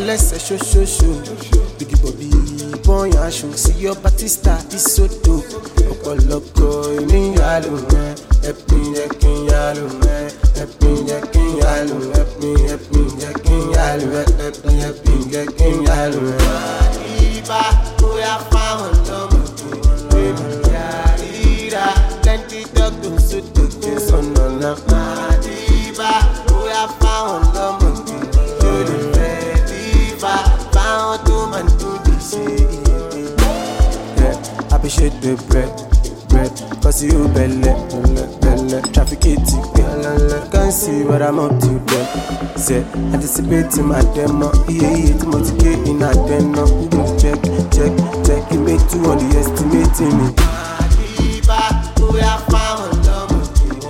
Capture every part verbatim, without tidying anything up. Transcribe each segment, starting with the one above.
ẹlẹ́sẹ̀ ṣoṣoṣo. Biggie Bobby, born and show. See your Batista is so dope. Ọ̀pọ̀lọpọ̀ ènìyàn ló mẹ́. Help me, jẹ́ kí n yá ló mẹ́. Help me, jẹ́ kí n yá ló mẹ́. Help me, help me, jẹ́ kí n yá ló mẹ́. Help me, help me, jẹ́ kí n yá ló mẹ́. Àdìbá bóyá fáwọn lọ́mọ kí wọ́n lọ́mọ yàrá. Plenty talk to suit to kiss on the lap. Àdìbá bóyá fáwọn lọ́mọ kí wọ́n lọ́mọ fẹ́ dìbà. Fáwọn tó máa ń dún dì sí i. Appreciate the bread, bread, cause you belle, belle, belle. Traffic eighty, can't see what I'm up to them. Say, anticipating my demo, yeah, yeah, to motivate in a demo. Check, check, check, you make two on the estimating me. Adiba, we are found, love,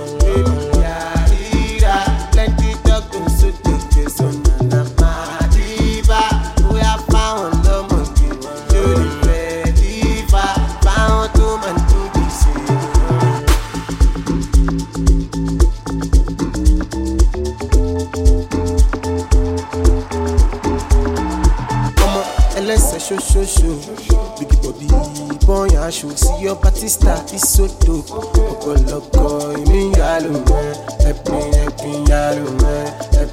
plenty talk to suit the case on the Adiba, we are found, love, ẹlẹ́sẹ̀ ṣoṣoṣo. Biggie Bobby, born and show. See your Batista is so dope. Ọ̀pọ̀lọpọ̀ ènìyàn ló mẹ́. Help me, help me, yá ló mẹ́. Help